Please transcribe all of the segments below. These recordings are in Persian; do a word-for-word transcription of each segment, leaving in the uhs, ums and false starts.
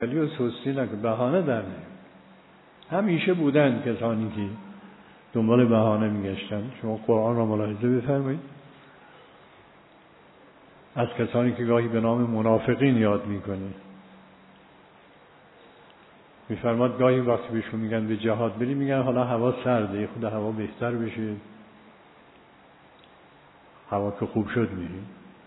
ولی و سستی نکن، بهانه در نه. همیشه بودن کسانی که دنبال بهانه میگشتن. شما قرآن را ملاحظه بفرمایید، از کسانی که گاهی به نام منافقین یاد میکنه، میفرماد گاهی وقتی بهشون میگن به جهاد بریم، میگن حالا هوا سرده، خود هوا بهتر بشه، هوا که خوب شد میریم.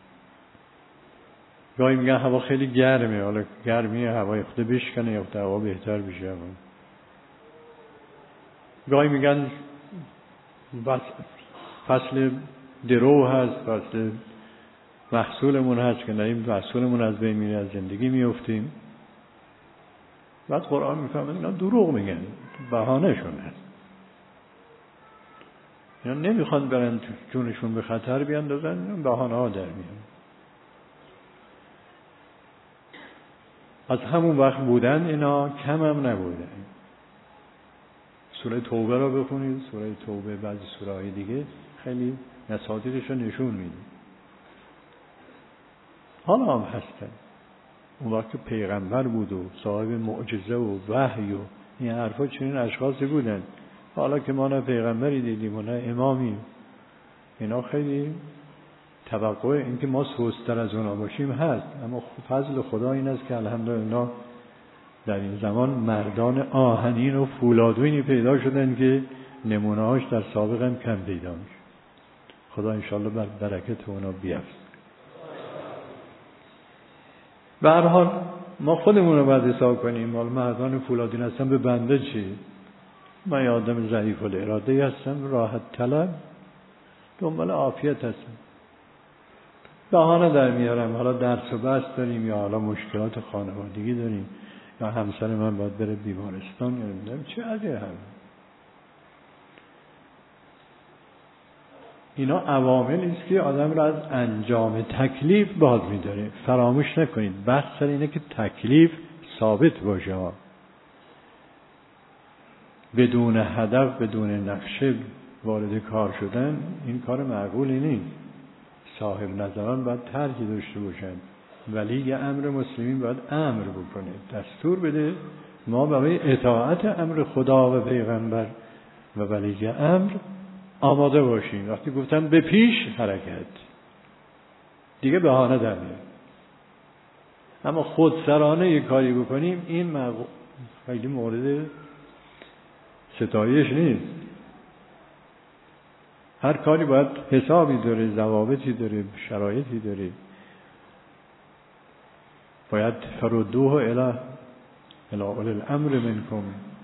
گاهی میگن هوا خیلی گرمه، حالا گرمی هوای خود بشکنه یا خود هوا بهتر بشه. گاهی میگن فصل درو هست، فصل محصولمون هست که ناییم محصولمون از بین میره، از زندگی میفتیم. بعد قرآن میفهمه اینا دروغ میگن، بهانه شون هست. اینا نمیخوان برن جونشون به خطر بیاندازن، بهانه ها در میان. از همون وقت بودن اینا، کم هم نبودن. سوره توبه را بخونید، سوره توبه بعضی سوره های دیگه خیلی نصادیرش رو نشون میده. حالا هم هستن. اون وقت که پیغمبر بود و صاحب معجزه و وحی و این حرفا چنین اشخاصی بودن. حالا که ما نه پیغمبری دیدیم و نه امامی، اینا خیلی توقع این که ما سوستر از اونا باشیم هست، اما فضل خدا این است که الحمدلله در این زمان مردان آهنین و فولادوینی پیدا شدن که نمونه هاش در سابق هم کم پیدا میشه. خدا انشالله بر برکت اونا بیافت. به هر حال ما خودمون رو باید حساب کنیم. مال مردان فولادین هستم به بنده چی؟ من یه آدم ضعیف الاراده هستم، راحت طلب، دنبال عافیت هستم، بهانه در میارم. حالا درس و بحث داریم، یا حالا مشکلات خانوادگی داریم، یا همسر من باید بره بیمارستان، یا نمیدونم چه عجیه هم. اینا عواملی است که آدم را از انجام تکلیف باز می‌داره. فراموش نکنید بحث سر اینه که تکلیف ثابت باشه. بدون هدف، بدون نقشه وارد کار شدن این کار معقولی نیست. صاحب نظران باید طرحی داشته باشند. ولی یه امر مسلمین باید امر بکنه، دستور بده ما برای اطاعت امر خدا و پیغمبر و ولی امر آماده باشیم. وقتی گفتن به پیش حرکت، دیگه بهانه در میاد. اما خودسرانه یک کاری بکنیم، این مغ... خیلی مورد ستایش نیست. هر کاری باید حسابی داره، ضوابطی داره، شرایطی داره. باید فردوه الی الی اول الامر منکم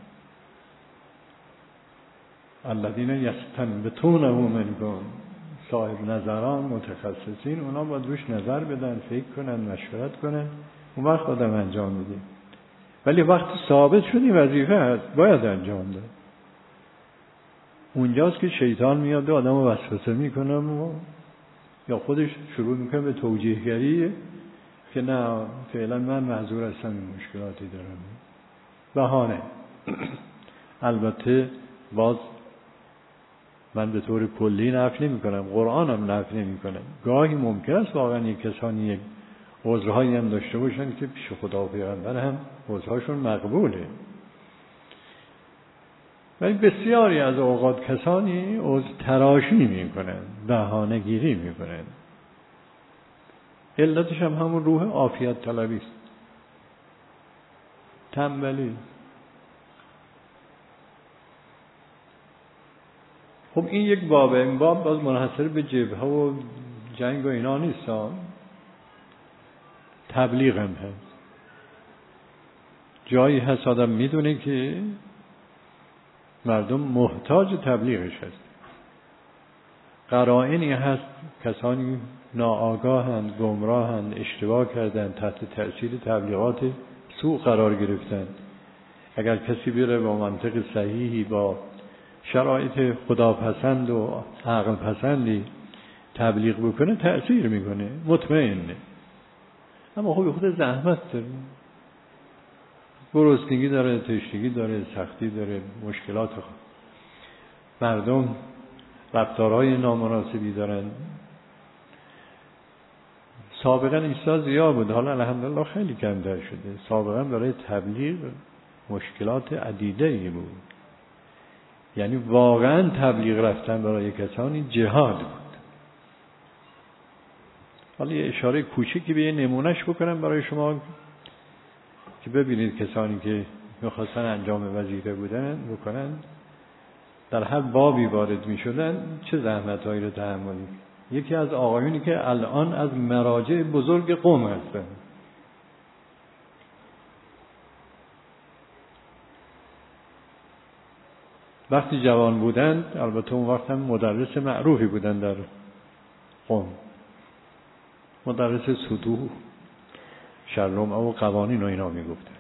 الذین یستنبطونه منکم. صاحب نظران، متخصصین، اونا باید روش نظر بدن، فکر کنن، مشورت کنن، اون وقت آدم انجام میده. ولی وقتی ثابت شدی وظیفه هست، باید انجام ده. اونجاست که شیطان میاد و آدم رو وسوسه میکنه و یا خودش شروع میکنه به توجیهگری که نه فعلا من معذور هستم، این مشکلاتی دارم، بهانه. البته باز من به طور کلی نفی نمی کنم، قرآن هم نفی نمی کنم. گاهی ممکن است واقعا یک کسانی یک عذرهایی هم داشته باشن که پیش خدا و پیغمبر هم عذرهاشون مقبوله. ولی بسیاری از اوقات کسانی عذر تراشی می کنن، بهانه گیری می کنن. علتش هم همون روح عافیت طلبی است، تنبلی. خب این یک بابه. این باب باز منحصر به جبهه و جنگ و اینا نیست، تبلیغ هم هست. جایی هست آدم میدونه که مردم محتاج تبلیغش هست، قرائنی هست، کسانی ناآگاهند، گمراهند، اشتباه کردند، تحت تأثیر تبلیغات سوء قرار گرفتند. اگر کسی بره با منطق صحیحی، با شرایط خداپسند و عقل پسندی تبلیغ بکنه، تأثیر میکنه، مطمئنه. اما خب خود زحمت داره، گرسنگی داره، تشنگی داره، سختی داره، مشکلات خود. مردم رفتارهای نامناسبی دارن، سابقا ایسا زیاد بود، حالا الحمدلله خیلی کمتر شده. سابقا برای تبلیغ مشکلات عدیده‌ای بود، یعنی واقعا تبلیغ رفتن برای کسانی جهاد بود. حالا یه اشاره کوچیکی به یه نمونهش بکنم برای شما که ببینید کسانی که میخواستن انجام وظیفه بودن بکنن، در هر بابی وارد میشدن چه زحمت‌هایی رو تحمل. یکی از آقایونی که الان از مراجع بزرگ قوم هستن، وقتی جوان بودند، البته اون وقت هم مدرس معروفی بودن در قوم، مدرس سطوح شرم و قوانین و اینا میگفتن.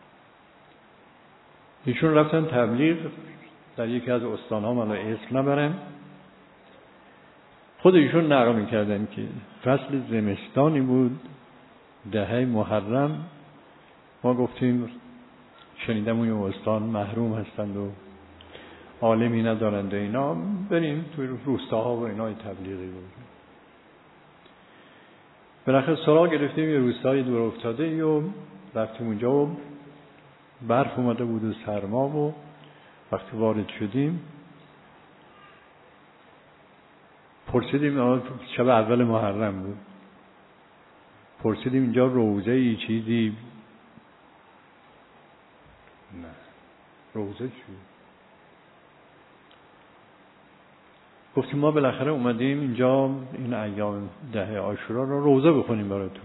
ایشون رفتن تبلیغ در یکی از استان‌ها، من اسم نبرم، خود ایشون نقل می‌کردن که فصل زمستانی بود، دهه محرم. ما گفتیم شنیدم اون استان محروم هستند و عالمی ندارند و اینا، بریم توی روستاها و اینا تبلیغی بود. بالاخره سراغ گرفتیم یه روستای دور افتاده و رفتیم اونجا و برف اومده بود و سرما و وقتی وارد شدیم پرسیدیم، شب اول محرم بود، پرسیدیم اینجا روزه ای چیزی؟ نه. روزه چی؟ گفتیم ما بالاخره اومدیم اینجا این ایام ده عاشورا رو روزه بخونیم براتون،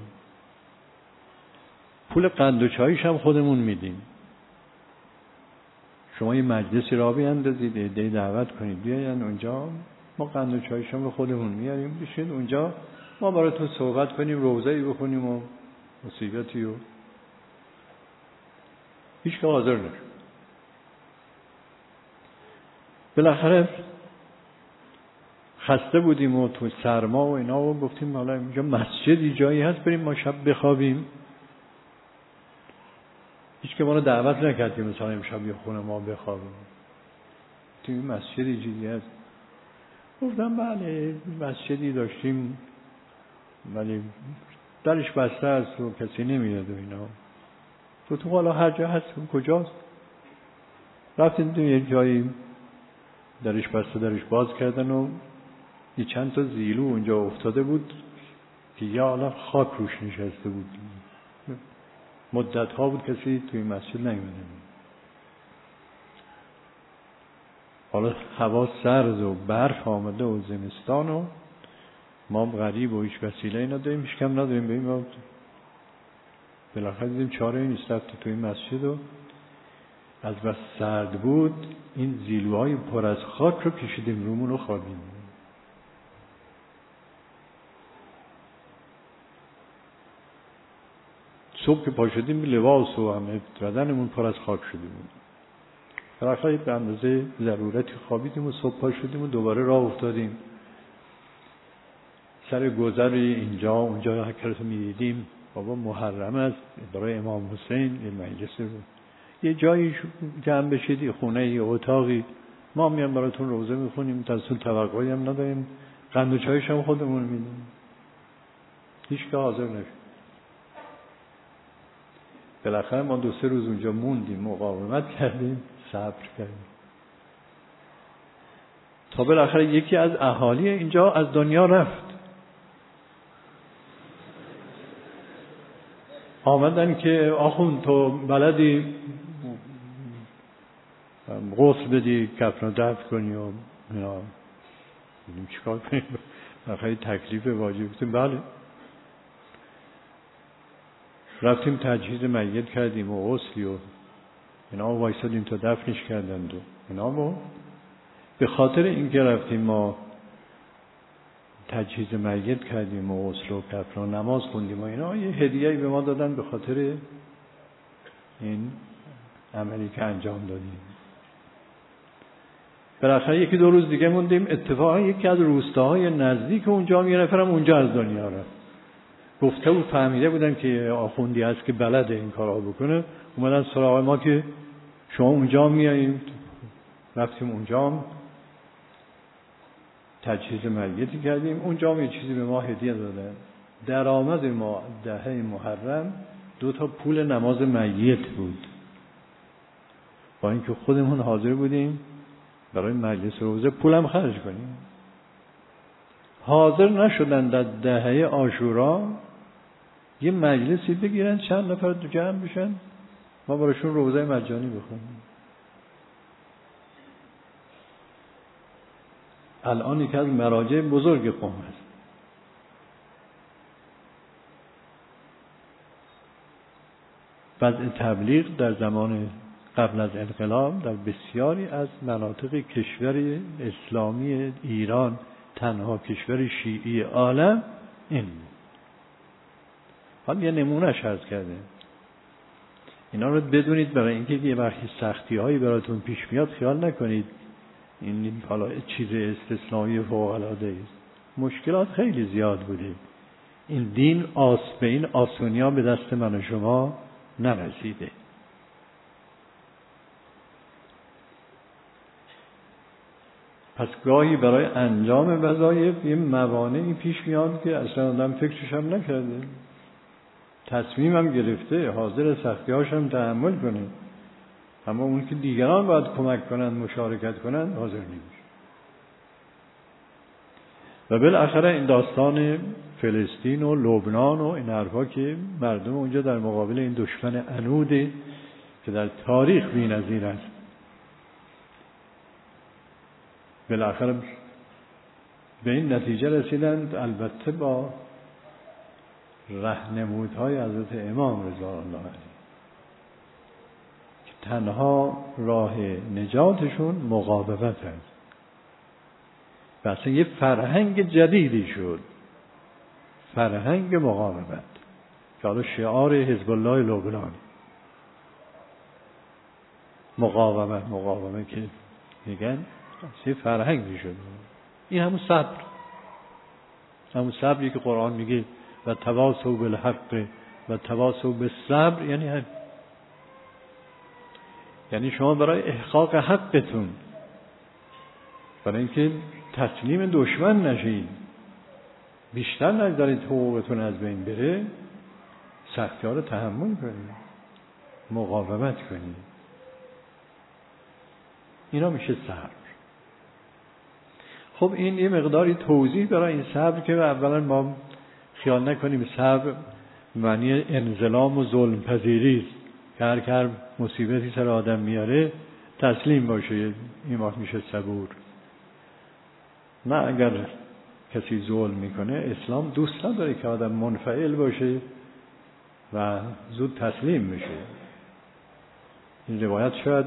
پول قند و چایش هم خودمون میدیم، شما یه مجلسی را بیاندازید، ایده دعوت کنید بیاین اونجا، ما قند و چایش هم رو خودمون میاریم، بشید اونجا ما براتون صحبت کنیم، روزه‌ای بخونیم و مصیبتی و هیچ که حاضر نشد. بالاخره خسته بودیم و تو سرما و اینا و گفتیم حالا اینجا مسجدی جایی هست بریم ما شب بخوابیم. هیچ که ما رو دعوت نکرد که مثلا امشب یه خونه ما بخوابیم، توی مسجدی چیزی هست. گفتم بله مسجدی داشتیم ولی درش بسته است و کسی نمیاد و اینا. گفتم حالا هر جا هست کجاست؟ رفتیم تو یه جایی درش بسته درش باز کردن و یه چند تا زیلو اونجا افتاده بود که یا حالا خاک روش نشسته بود، مدت ها بود کسی توی مسجد نیومده. حالا هوا سرد و برف آمده و زمستان و ما غریب و هیچ وسیله‌ای نداریم، هیچ کم نداریم بریم و بالاخره دیدیم چاره این است رفتیم توی مسجد و از بس سرد بود این زیلوهای پر از خاک رو کشیدیم رومون و خوابیدیم. صبح که پا شدیم لباس و همه بدنمون پر از خاک شده بود. بالاخره به اندازه ضرورتی خوابیدیم و صبح پا شدیم و دوباره راه افتادیم. سر گذر اینجا اونجا هر که می‌دیدیم بابا محرم است برای امام حسین یه مجلس رو یه جایی جمع بشید، خونه یه اتاقی، ما میام براتون روزه میخونیم، تاسون توقعی هم نداریم، قند و چایش هم خودمون میدیم. هیچ که حاضر نشد. بالاخره ما دو سه روز اونجا موندیم، مقاومت کردیم، صبر کردیم تا بالاخره یکی از اهالی اینجا از دنیا رفت. آمدن که آخوند تو بلدی غسل بدی، کفن رو دفن کنی و اینا. بودیم چیکار کنیم؟ بالاخره تکلیف واجب بودیم. بله رفتیم تجهیز میت کردیم و غسلی و اینا وایسادیم تا دفنش کردند و اینا. و به خاطر این که رفتیم ما تجهیز میت کردیم و غسل و کفن و نماز خوندیم و اینا، یه هدیه‌ای به ما دادن به خاطر این عملی که انجام دادیم. بالاخره یکی دو روز دیگه موندیم، اتفاقا یکی از روستاهای نزدیک اونجا یه نفرم اونجا از دنیا رفت. گفته بود فهمیده بودن که آخوندی هست که بلده این کارا بکنه، اومدن سراغ ما که شما اونجا میاییم. رفتیم اونجا تجهیز میتی کردیم، اونجا یه چیزی به ما هدیه دادن، درآمد ما دهه محرم دو تا پول نماز میت بود، با اینکه خودمون حاضر بودیم برای مجلس روزه پولم خرج کنیم. حاضر نشدن در دهه عاشورا یه مجلسی بگیرن چند نفر تو جمع بشن ما براشون روزه مجانی بخونیم. الان یکی از مراجع بزرگ قوم است. وضع تبلیغ در زمان قبل از انقلاب در بسیاری از مناطق کشور اسلامی ایران، تنها کشور شیعی عالم، این حالا یه نمونهش عرض کرده. اینا رو بدونید برای اینکه یه وقتی سختی هایی براتون پیش میاد خیال نکنید این حالا چیز استثنایی فوق العاده است. مشکلات خیلی زیاد بوده. این دین آس به این آسونیا به دست من و شما نرسیده. پس گاهی برای انجام وظایف یه موانعی پیش میاد که اصلا آدم فکرش هم نکرده، تصمیم هم گرفته، حاضر سختی‌هاش هم تحمل کنه، اما اون که دیگران باید کمک کنن، مشارکت کنن، حاضر نمیشه. و بالاخره این داستان فلسطین و لبنان و این حرفا که مردم اونجا در مقابل این دشمن عنوده که در تاریخ بی‌نظیر است، بالاخره به این نتیجه رسیدند، البته با راهنمودهای حضرت امام رضا الله علیه، که تنها راه نجاتشون مقاومت است. و اصلا یه فرهنگ جدیدی شد، فرهنگ مقاومت، که حالا شعار حزب الله لبنان مقاومت مقاومت که میگن یه فرهنگی شد. این همون صبر، همون صبری که قرآن میگه و تواصوا بالحق و تواصوا بالصبر، یعنی هم. یعنی شما برای احقاق حقتون، برای اینکه تسلیم دشمن نشید، بیشتر نگذارید حقوقتون از بین بره، سختی‌ها رو تحمل کنید، مقاومت کنید. اینا میشه صبر. خب این یه مقداری توضیح برای این صبر که اولا ما خیال نکنیم صبر معنی انظلام و ظلم پذیری است که هر هر مصیبتی سر آدم میاره تسلیم باشه، این وقت میشه صبور. نه، اگر کسی ظلم میکنه اسلام دوست نداره که آدم منفعل باشه و زود تسلیم میشه. این روایت شاید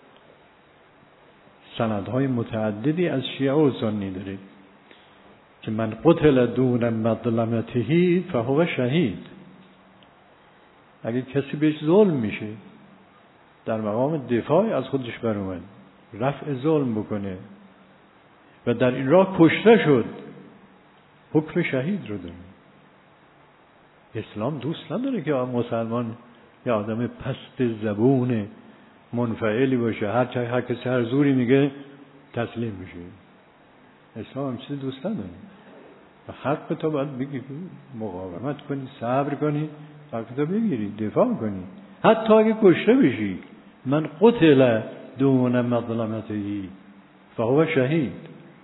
سندهای متعددی از شیعه و سنی داره که من قتل دون مظلمته فهو شهید. اگه کسی بهش ظلم میشه در مقام دفاع از خودش بر اومد، رفع ظلم بکنه و در این راه کشته شد، حکم شهید رو داره. اسلام دوست نداره که مسلمان یا آدم پست زبون منفعلی باشه، هر چه هر کسی هر زوری میگه تسلیم میشه. اسلام هم چیزی دوست نداره. و حق تو باید بگی، مقاومت کنی، صبر کنی، حق تو بگیری، دفاع کنی، حتی اگه کشته بشی. من قتل دون مظلمته فهو شهید.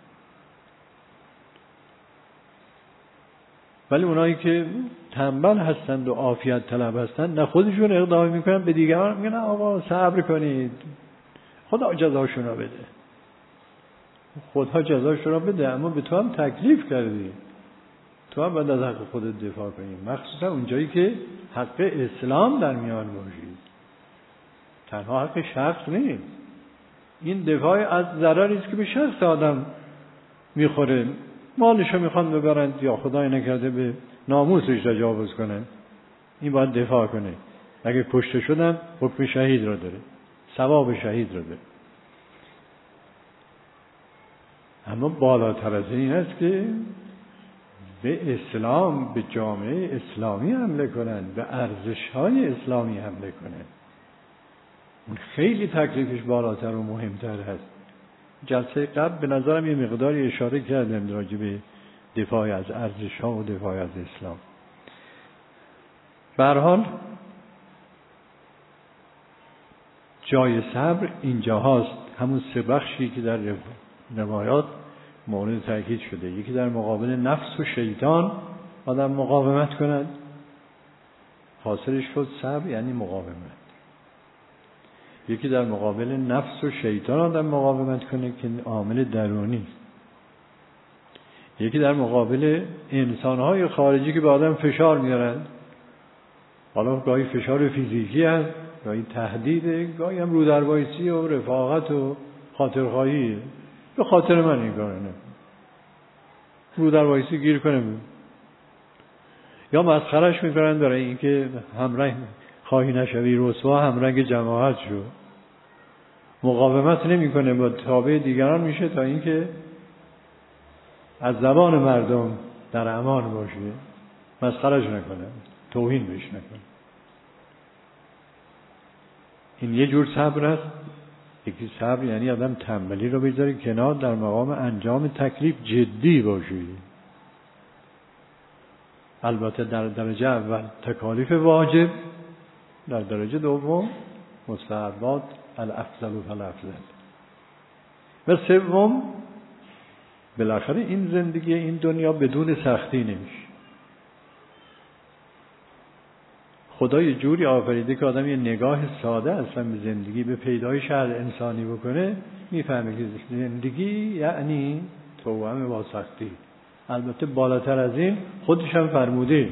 ولی اونایی که تنبل هستند و عافیت طلب هستند، نه خودشون اقدام میکنن، به دیگران میگن آقا صبر کنید، خدا جزاشون رو بده. خدا جزاشون رو بده، اما به تو هم تکلیف کردی، تو هم باید از حق خودت دفاع کنی، مخصوصا اونجایی که حق اسلام در میان باشید. تنها حق شخص نیست، این دفاع از ضرری است که به شخص آدم میخوره، مالشو میخوان ببرند یا خدای نکرده به ناموسش تجاوز کنن، این باید دفاع کنه. اگه کشته شدن حکم شهید رو داره، ثواب شهید رو داره. اما بالاتر از این است که به اسلام، به جامعه اسلامی حمله کنن، به ارزش‌های اسلامی حمله کنن. اون خیلی تکلیفش بالاتر و مهمتر هست. جلسه قبل به نظرم یه مقداری اشاره کردم راجع به دفاع از ارزش‌ها و دفاع از اسلام. به هر حال جای صبر اینجا هاست، همون سه بخشی که در روایات مورد تاکید شده. یکی در مقابل نفس و شیطان آدم مقاومت کند، حاصلش شد صبر یعنی مقاومت. یکی در مقابل نفس و شیطان آدم مقاومت کنه که عامل درونی. یکی در مقابل انسان‌های خارجی که به آدم فشار میارن، حالا گاهی فشار فیزیکی هست، گاهی تهدیده، گاهی هم رودربایسی و رفاقت و خاطرخواهی. به خاطر من این کاره نه، رودربایسی گیر کنه، یا مسخرش میکنن برای اینکه همرنگ خواهی نشوی رسوا همرنگ جماعت شو. مقاومت نمیکنه، با تابع دیگران میشه تا اینکه از زبان مردم در امان باشه، مسخرش نکنه، توهین بهش نکنه. این یه جور صبر است. یکی صبر یعنی آدم تنبلی رو بذاره کنار، در مقام انجام تکلیف جدی باشه. البته در درجه اول تکالیف واجب، در درجه دوم مستحبات الافضل و فالافضل، و سوم بالاخره این زندگی این دنیا بدون سختی نمیشه. خدا یه جوری آفریده که آدم یه نگاه ساده اصلا به زندگی، به پیدایش هر انسانی بکنه، میفهمه که زندگی یعنی توأم با سختی. البته بالاتر از این خودش هم فرموده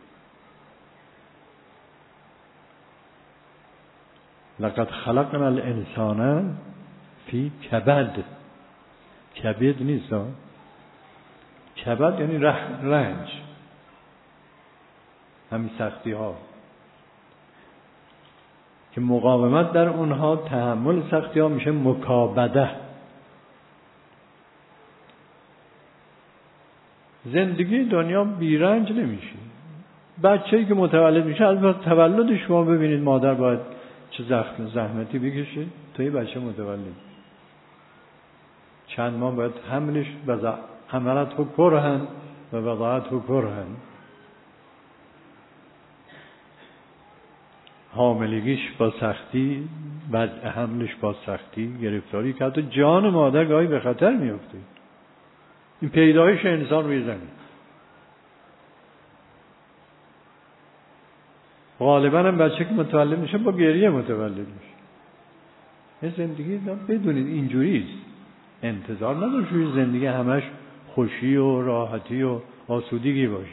لقد خلقنا الانسان فی کبد. کبد نیست، کبد یعنی رنج، همین سختی ها که مقاومت در اونها، تحمل سختی ها میشه مکابده. زندگی دنیا بیرنج نمیشه. بچه‌ای که متولد میشه، البته تولد شما ببینید مادر باید چه زحمتی بکشه تا یه بچه متولد، چند ماه باید حملش و حملت و کرهن و وضعت و کرهن، حاملگیش با سختی، وضع حملش با سختی، گرفتاری که حتی جان مادر گاهی به خطر میفته. این پیدایش انسان روی زمین. غالبا هم بچه که متولد میشه با گریه متولد میشه. این زندگی بدونید اینجوریست. انتظار نداشت روی زندگی همش خوشی و راحتی و آسودگی باشه.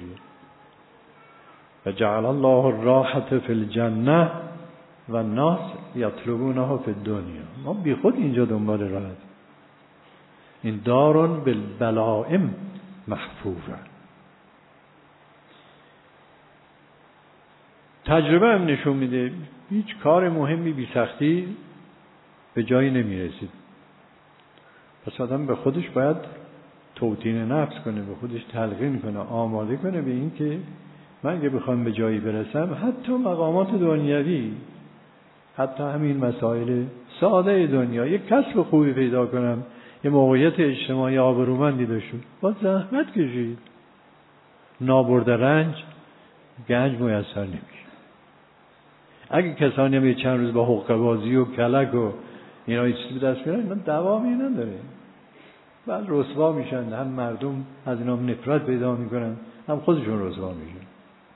و جعل الله الراحة فی الجنه و الناس یطلبونها فی الدنیا. ما بی خود اینجا دنبال راحت. این دارون بالبلائم محفوظه. تجربه هم نشون میده هیچ کار مهمی بی سختی به جایی نمیرسید. پس آدم به خودش باید توطین نفس کنه، به خودش تلقین کنه، آماده کنه به این که من اگه بخوام به جایی برسم، حتی مقامات دنیوی، حتی همین مسائل ساده دنیا، یک کسب خوبی پیدا کنم، یه موقعیت اجتماعی آبرومندی داشتم، با زحمت کشید. نابرده رنج گنج میسر نمیشه. اگه کسانی هم یه چند روز با حقه بازی و کلک و اینا چیزی به دست میارن، اینا دوامی نداره، بعد رسوا میشن. هم مردم از اینا نفرت پیدا میکنن، هم خودشون رسوا میشن.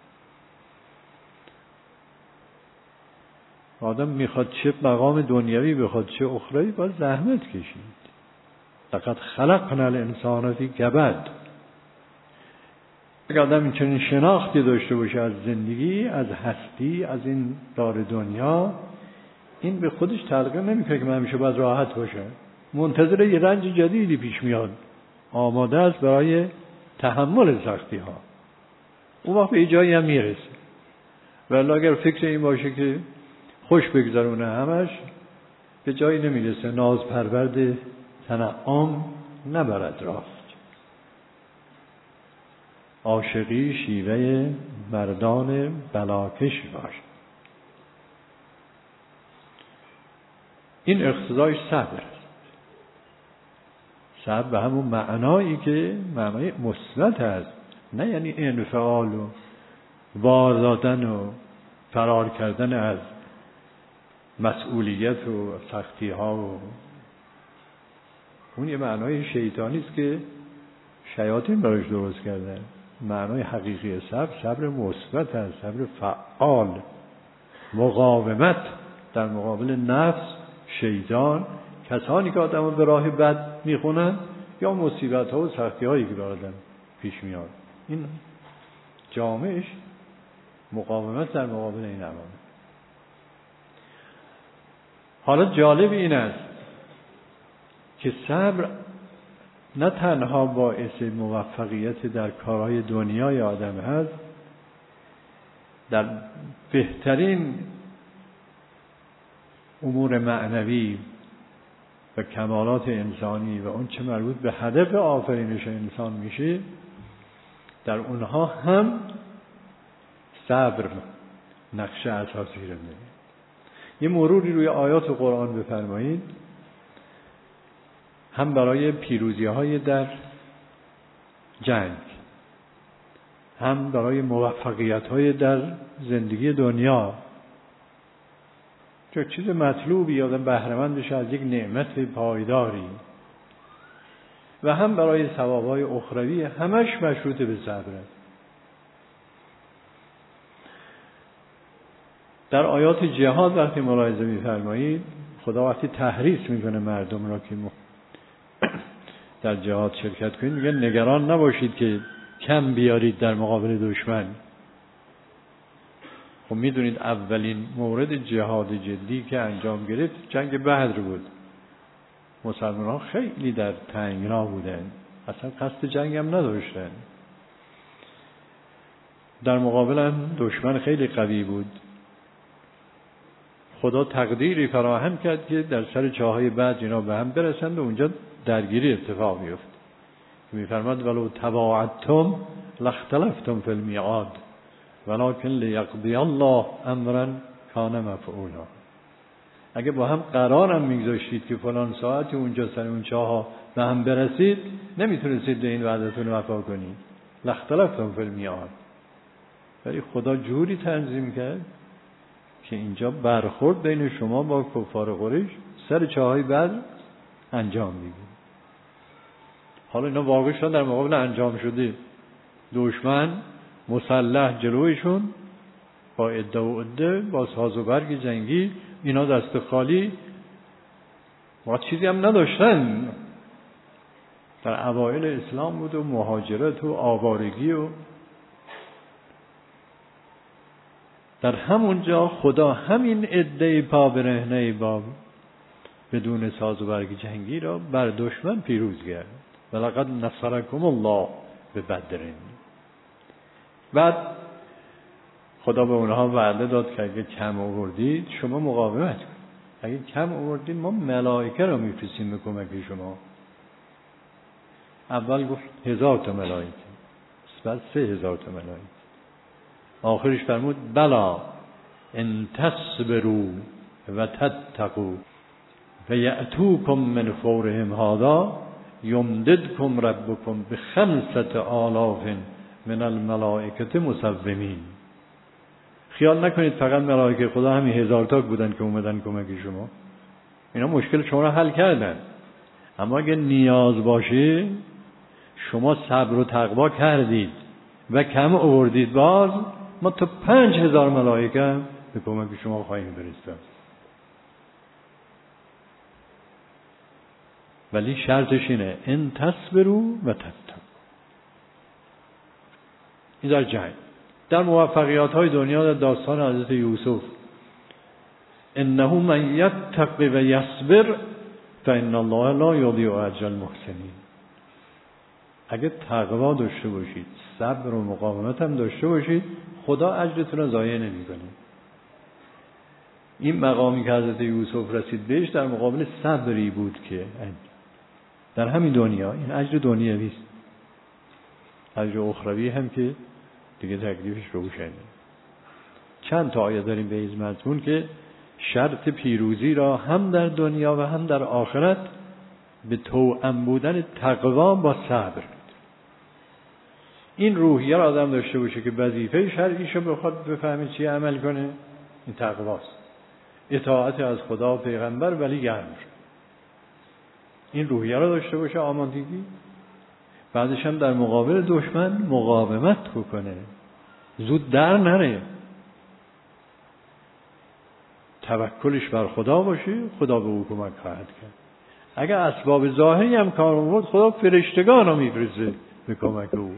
آدم میخواد چه مقام دنیوی بخواد چه اخروی، باید زحمت کشید. لقد خلقنا الانسان فی کبد. اگر آدم این چنین شناختی داشته باشه از زندگی، از هستی، از این دار دنیا، این به خودش تلقین نمیکنه که من همیشه باید راحت باشه. منتظر یه رنج جدیدی پیش میاد، آماده است برای تحمل سختی ها. اون وقت به جایی هم میرسه. ولی اگر فکر این باشه که خوش بگذرونه همش، به جایی نمیرسه. ناز پرورد تنعم نبرد رفت. عاشقی شیوه مردان بلاکش باشد. این اقتضایش صبر است. صبر به همون معنایی که معنای مثبت است، نه یعنی انفعال و وار دادن و فرار کردن از مسئولیت و سختی ها و اون یه معنای شیطانی است که شیاطین براش درست کردن. معنای حقیقی صبر صبر مثبت است، صبر فعال، مقاومت در مقابل نفس، شیطان، کسانی که آدمو به راه بد میخونن یا مصیبت ها و سختی هایی که به آدم پیش میاد. این جامعش مقاومت در مقابل این عوامل. حالا جالب این است که صبر نه تنها باعث موفقیت در کارهای دنیای آدم هست، در بهترین امور معنوی و کمالات انسانی و اون چه مربوط به هدف آفرینش انسان میشه، در اونها هم صبر نقش اساسی رو داره. یه مروری روی آیات قرآن بفرمایید، هم برای پیروزی های در جنگ، هم برای موفقیت های در زندگی دنیا، چه چیز مطلوبی آدم بهره مند بشه از یک نعمت پایداری، و هم برای ثواب‌های اخروی، همش مشروط به صبر است. در آیات جهاد وقتی ملاحظه می‌فرمایید، خدا وقتی تحریص می‌کنه مردم را که در جهاد شرکت کنید، میگه نگران نباشید که کم بیارید در مقابل دشمن. خب میدونید اولین مورد جهاد جدی که انجام گرفت جنگ بدر بود. مسلمان‌ها خیلی در تنگنا بودن، اصلا قصد جنگ هم نداشتن. در مقابل هم دشمن خیلی قوی بود. خدا تقدیری فراهم کرد که در سر چاهای بعد اینا به هم برسند و اونجا درگیری اتفاق بیفت. میفرماد ولو تواعدتم لاختلفتم فی المیعاد ولکن لیقضی الله امرا کان مفعولا. اگه با هم قرارم میگذاشتید که فلان ساعتی اونجا سر اون چاها به هم برسید، نمیتونستید به این وعدتون وفا کنید. لاختلفتم فی المیعاد. ولی خدا جوری تنظیم کرد که اینجا برخورد بین شما با کفار قریش سر چاهای بعد انجام بگیرید. حالا اینا واقع شدن در مقابل انجام شده. دشمن مسلح جلویشون با عده و عده، با ساز و برگ جنگی، اینا دست خالی و چیزی هم نداشتن. در اوایل اسلام بود و مهاجرت و آوارگی، و در همونجا خدا همین عده پا برهنه با بدون ساز و برگ جنگی را بر دشمن پیروز کرد. ولقد نصرکم الله ببدر. بعد خدا به اونها وعده داد که اگه کم آوردید شما مقاومت کنید. اگه کم آوردید ما ملائکه را میفرستیم به کمک شما. اول گفت هزار تا ملائکه، بعد سه هزار تا ملائکه، آخرش فرمود بلا ان تصبروا و تتقوا فیأتوکم من فورهم هذا یمددکم ربکم بخمسة آلاف من الملائکه مسومین. خیال نکنید فقط ملائکه خدا همین هزار تا بودن که اومدن کمک شما. اینا مشکل شما را حل کردن، اما اگه نیاز باشه شما صبر و تقوا کردید و کم آوردید، باز ما تا پنج هزار ملائکه به کمک شما خواهیم فرستاد. ولی شرطش اینه ان تصبروا و تتقوا. این در جنگ. در موفقیت های دنیا، در داستان حضرت یوسف، انه من یتق و یصبر فان الله لا یضیع اجر المحسنین. اگه تقوا داشته باشید، صبر و مقاومت هم داشته باشید، خدا اجرتون رو ضایع نمی‌کنه. این مقامی که حضرت یوسف رسید بهش در مقابل صبری بود که در همین دنیا، این اجر دنیوی است. اجر اخروی هم که دیگه تکلیفش روشنه. چند تا آیه داریم به این مضمون که شرط پیروزی را هم در دنیا و هم در آخرت به توأم بودن تقوا با صبر. این روحیه را آدم داشته باشه که وظیفه شرعیشو بخواد بفهمه چی عمل کنه، این تقواست. اطاعت از خدا و پیغمبر ولی امر. این روحیه را داشته باشه، آمادگی. بعدش هم در مقابل دشمن مقاومت بکنه، زود در نره، توکلش بر خدا باشه، خدا به او کمک خواهد کرد. اگر اسباب ظاهری هم کار آورد، خدا فرشتگان رو میفرسته به کمک او.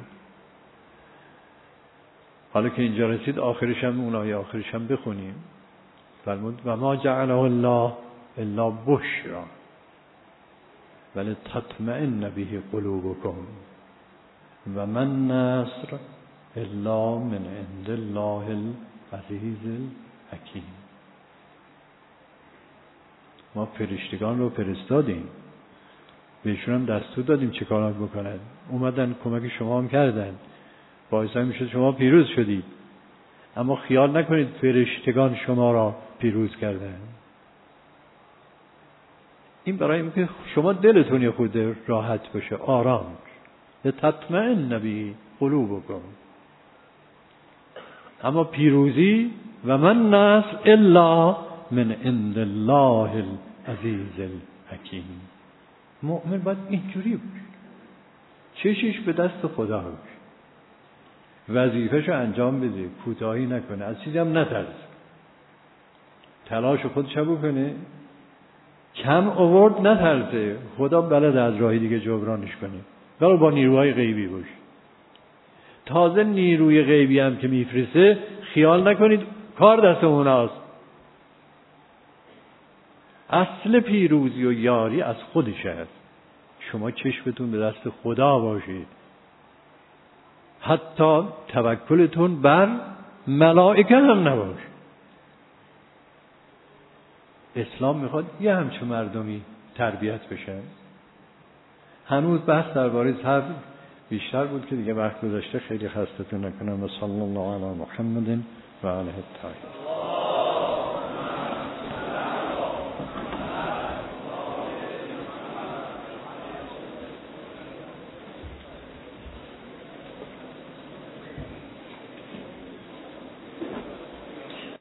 حالا که اینجا رسید آخرش هم اون آیه آخرش هم بخونیم. فرمود و ما جعله الله الا بشرا ولی تطمئن به قلوبکم و من نصر الا من عند الله العزیز الحکیم. ما فرشتگان رو فرستادیم، بهشون هم دستور دادیم چه کارا بکنن، اومدن کمک شما هم کردن، باعث هم میشد شما پیروز شدید. اما خیال نکنید فرشتگان شما را پیروز کردن. این برای اینکه شما دلتون خود راحت باشه، آرام، لتطمئن به قلوبکم. اما پیروزی و من نصر الا من عند الله العزیز الحکیم. مؤمن باید اینجوری باشه، چشش به دست خدا باشه، وظیفه‌شو انجام بده، کوتاهی نکنه، از چیزی هم نترسه، تلاش خودش بکنه، کم آورد نترسه، خدا بلد از راهی دیگه جبرانش کنه، ولی با نیروهای غیبی باشه. تازه نیروی غیبی هم که میفرسته خیال نکنید کار دست اوناست. اصل پیروزی و یاری از خودش هست. شما چشمتون به دست خدا باشید، حتی توکلتون بر ملائکه هم نباشه. اسلام میخواد یه همچون مردمی تربیت بشن. هنوز بحث درباره صبر بیشتر بود که دیگه وقت گذاشته، خیلی خستتون نکنم. و صلی الله علی محمد و آله الطاهرین.